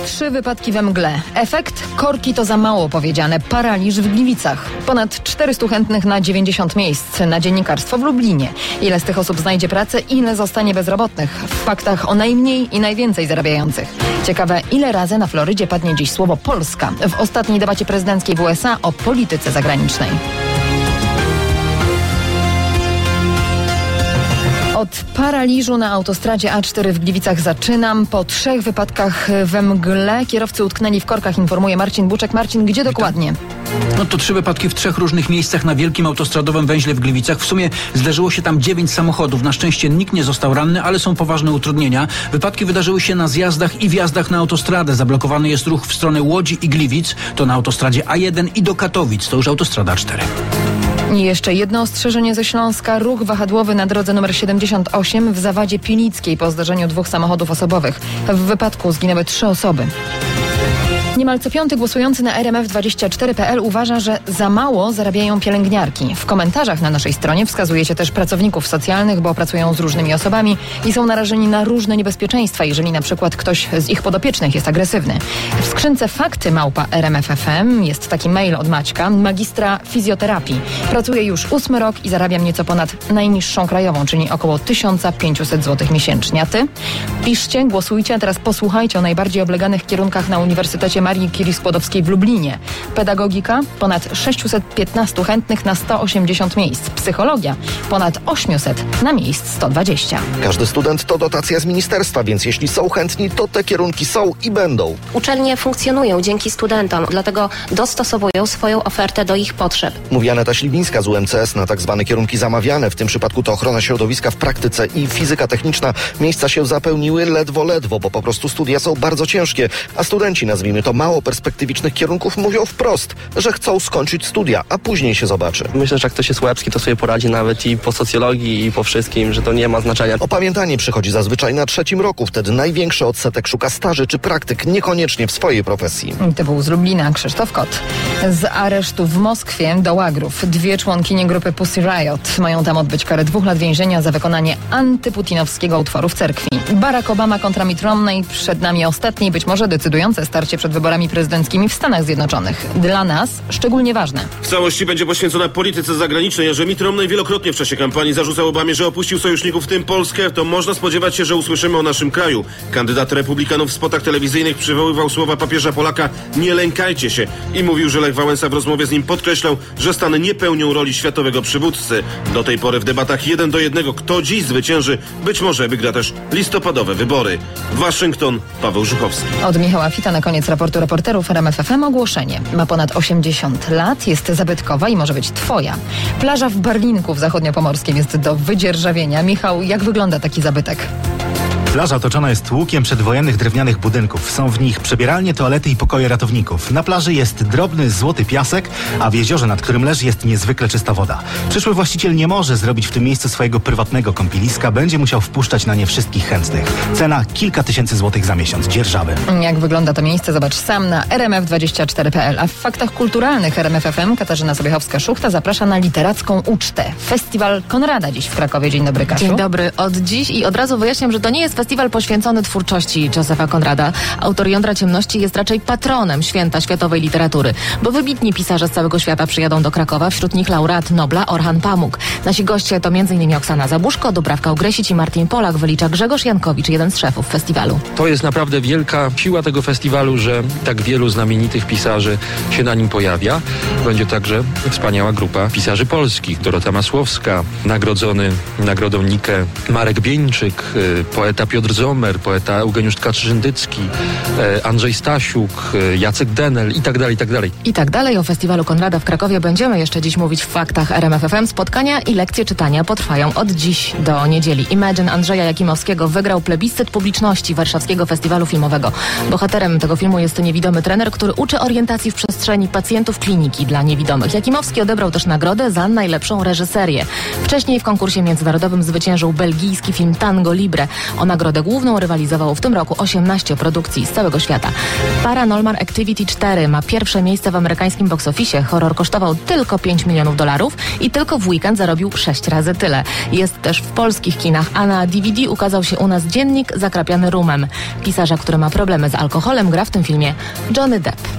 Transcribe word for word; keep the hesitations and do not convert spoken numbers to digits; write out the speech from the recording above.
Trzy wypadki we mgle. Efekt? Korki to za mało powiedziane. Paraliż w Gliwicach. Ponad czterystu chętnych na dziewięćdziesiąt miejsc na dziennikarstwo w Lublinie. Ile z tych osób znajdzie pracę? Ile zostanie bezrobotnych? W faktach o najmniej i najwięcej zarabiających. Ciekawe, ile razy na Florydzie padnie dziś słowo Polska w ostatniej debacie prezydenckiej w U S A o polityce zagranicznej. Od paraliżu na autostradzie A cztery w Gliwicach zaczynam. Po trzech wypadkach we mgle kierowcy utknęli w korkach, informuje Marcin Buczek. Marcin, gdzie dokładnie? No to trzy wypadki w trzech różnych miejscach na wielkim autostradowym węźle w Gliwicach. W sumie zdarzyło się tam dziewięć samochodów. Na szczęście nikt nie został ranny, ale są poważne utrudnienia. Wypadki wydarzyły się na zjazdach i wjazdach na autostradę. Zablokowany jest ruch w stronę Łodzi i Gliwic. To na autostradzie A jeden i do Katowic. To już autostrada A cztery. I jeszcze jedno ostrzeżenie ze Śląska. Ruch wahadłowy na drodze numer siedemdziesiąt osiem w Zawadzie Pilickiej po zdarzeniu dwóch samochodów osobowych. W wypadku zginęły trzy osoby. Niemal co piąty głosujący na R M F dwadzieścia cztery kropka P L uważa, że za mało zarabiają pielęgniarki. W komentarzach na naszej stronie wskazujecie też pracowników socjalnych, bo pracują z różnymi osobami i są narażeni na różne niebezpieczeństwa, jeżeli na przykład ktoś z ich podopiecznych jest agresywny. W skrzynce fakty małpa R M F F M jest taki mail od Maćka, magistra fizjoterapii. Pracuję już ósmy rok i zarabiam nieco ponad najniższą krajową, czyli około tysiąc pięćset złotych miesięcznie. A ty? Piszcie, głosujcie, a teraz posłuchajcie o najbardziej obleganych kierunkach na Uniwersytecie Marii Curie-Skłodowskiej w Lublinie. Pedagogika – ponad sześćset piętnaście chętnych na sto osiemdziesiąt miejsc. Psychologia – ponad osiemset na miejsc sto dwadzieścia. Każdy student to dotacja z ministerstwa, więc jeśli są chętni, to te kierunki są i będą. Uczelnie funkcjonują dzięki studentom, dlatego dostosowują swoją ofertę do ich potrzeb. Mówi Aneta Śliwińska z U M C S. Na tak zwane kierunki zamawiane, w tym przypadku to ochrona środowiska w praktyce i fizyka techniczna. Miejsca się zapełniły ledwo, ledwo, bo po prostu studia są bardzo ciężkie, a studenci, nazwijmy to mało perspektywicznych kierunków, mówią wprost, że chcą skończyć studia, a później się zobaczy. Myślę, że jak ktoś jest łebski, to sobie poradzi nawet i po socjologii, i po wszystkim, że to nie ma znaczenia. Opamiętanie przychodzi zazwyczaj na trzecim roku. Wtedy największy odsetek szuka staży czy praktyk, niekoniecznie w swojej profesji. To był z Lublina Krzysztof Kot. Z aresztu w Moskwie do łagrów. Dwie członkinie grupy Pussy Riot mają tam odbyć karę dwóch lat więzienia za wykonanie antyputinowskiego utworu w cerkwi. Barack Obama kontra Mitt Romney. Przed nami ostatnie, być może decydujące starcie przed wyborami prezydenckimi w Stanach Zjednoczonych. Dla nas szczególnie ważne. W całości będzie poświęcona polityce zagranicznej, a że Mitt Romney wielokrotnie w czasie kampanii zarzucał Obamie, że opuścił sojuszników, w tym Polskę, to można spodziewać się, że usłyszymy o naszym kraju. Kandydat republikanów w spotach telewizyjnych przywoływał słowa papieża Polaka „nie lękajcie się” i mówił, że Lech Wałęsa w rozmowie z nim podkreślał, że Stany nie pełnią roli światowego przywódcy. Do tej pory w debatach jeden do jednego, kto dziś zwycięży, być może wygra też listopadowe wybory. Waszyngton, Paweł Żuchowski. Od Michała Fita na koniec raportu reporterów R M F F M ogłoszenie. Ma ponad osiemdziesiąt lat, jest zabytkowa i może być twoja. Plaża w Barlinku w zachodniopomorskim jest do wydzierżawienia. Michał, jak wygląda taki zabytek? Plaża otoczona jest łukiem przedwojennych drewnianych budynków. Są w nich przebieralnie, toalety i pokoje ratowników. Na plaży jest drobny, złoty piasek, a w jeziorze, nad którym leży, jest niezwykle czysta woda. Przyszły właściciel nie może zrobić w tym miejscu swojego prywatnego kąpieliska. Będzie musiał wpuszczać na nie wszystkich chętnych. Cena kilka tysięcy złotych za miesiąc. Dzierżawy. Jak wygląda to miejsce, zobacz sam na R M F dwadzieścia cztery kropka P L. A w faktach kulturalnych R M F F M Katarzyna Sobiechowska-Szuchta zaprasza na literacką ucztę. Festiwal Konrada dziś w Krakowie. Dzień dobry, Kasiu. Dzień dobry. Od dziś i od razu wyjaśniam, że to nie jest festiwal poświęcony twórczości Józefa Konrada. Autor Jądra Ciemności jest raczej patronem święta światowej literatury, bo wybitni pisarze z całego świata przyjadą do Krakowa, wśród nich laureat Nobla Orhan Pamuk. Nasi goście to między innymi Oksana Zabuszko, Dubrawka Ugresić i Martin Polak, wylicza Grzegorz Jankowicz, jeden z szefów festiwalu. To jest naprawdę wielka siła tego festiwalu, że tak wielu znamienitych pisarzy się na nim pojawia. Będzie także wspaniała grupa pisarzy polskich. Dorota Masłowska, nagrodzony nagrodą Nike Marek Bieńczyk, poeta Piotr Zomer, poeta Eugeniusz Tkacz-Żyndycki, Andrzej Stasiuk, Jacek Denel i tak dalej, i tak dalej. I tak dalej. O festiwalu Konrada w Krakowie będziemy jeszcze dziś mówić w faktach R M F F M. Spotkania i lekcje czytania potrwają od dziś do niedzieli. Imagine Andrzeja Jakimowskiego wygrał plebiscyt publiczności Warszawskiego Festiwalu Filmowego. Bohaterem tego filmu jest niewidomy trener, który uczy orientacji w przestrzeni pacjentów kliniki dla niewidomych. Jakimowski odebrał też nagrodę za najlepszą reżyserię. Wcześniej w konkursie międzynarodowym zwyciężył belgijski film Tango Libre. O nagrodę nagrodę główną rywalizowało w tym roku osiemnaście produkcji z całego świata. Paranormal Activity cztery ma pierwsze miejsce w amerykańskim box office. Horror kosztował tylko pięć milionów dolarów i tylko w weekend zarobił sześć razy tyle. Jest też w polskich kinach, a na D V D ukazał się u nas Dziennik zakrapiany rumem. Pisarza, który ma problemy z alkoholem, gra w tym filmie Johnny Depp.